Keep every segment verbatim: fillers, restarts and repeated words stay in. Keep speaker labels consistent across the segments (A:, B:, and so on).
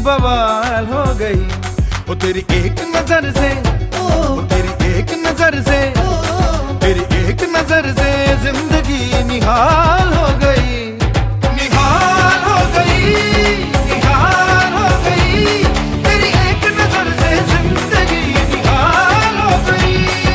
A: बवाल हो गई। वो तेरी एक नजर से, वो तेरी एक नजर से, तेरी एक नजर से जिंदगी निहाल हो गई, निहाल हो गई, निहाल हो गई। तेरी एक नजर से जिंदगी निहाल हो गई।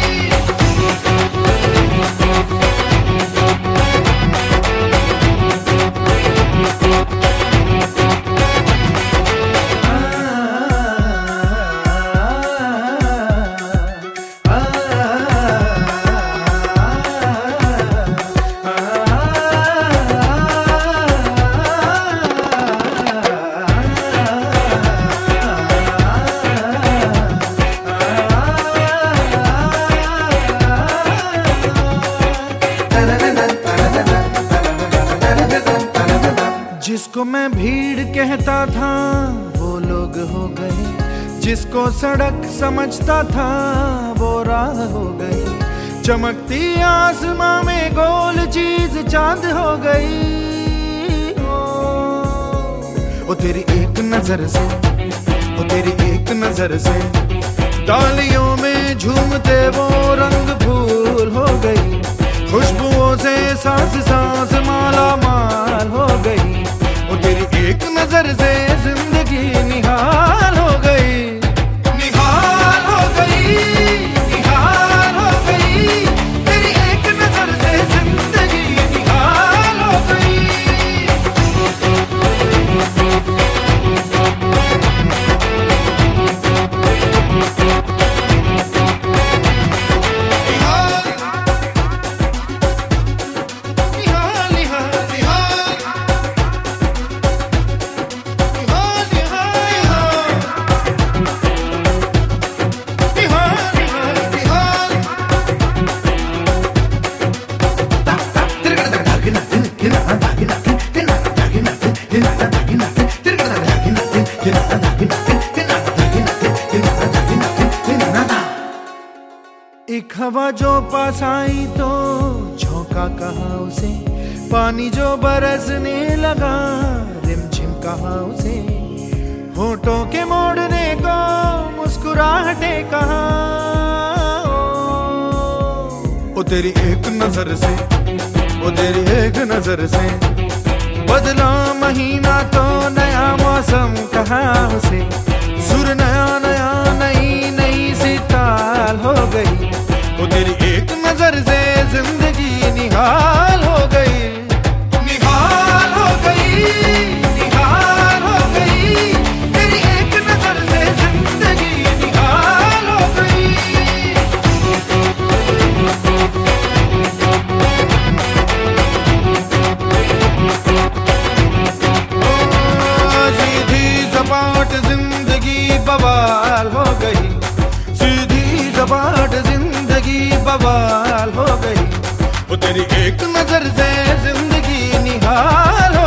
A: जिसको मैं भीड़ कहता था वो लोग हो गए, जिसको सड़क समझता था वो राह हो गई। चमकती आसमां में गोल चीज चांद हो गई। ओ, ओ तेरी एक नजर से, ओ तेरी एक नजर से डालियों में झूमते वो रंग फूल हो गई। खुशबुओं से सांस सांस माला माल हो गई। वो तेरी एक नजर से जिंदगी निहाल हो गई, निहाल हो गई, निहाल हो गई। तेरी एक नजर से जिंदगी निहाल हो गई। एक हवा जो पास आई तो झोंका कहा उसे, पानी जो बरसने लगा रिमझिम कहा उसे। होठों के मोड़ने को मुस्कुराहटे कहा। ओ तेरी एक नजर से, ओ तेरी एक नजर से बदला महीना तो नया मौसम कहा उसे। सुर नया नया नई नई सी ताल हो गई। वो तेरी एक नजर से जिंदगी निहाल हो गई, निहाल हो गई, निहाल हो गई। तेरी एक नजर से जिंदगी निहाल हो गई। सीधी सपाट जिंदगी बवाल हो गई, सीधी सपाट जिंदगी बवाल हो गई। वो तेरी एक नजर से जिंदगी निहाल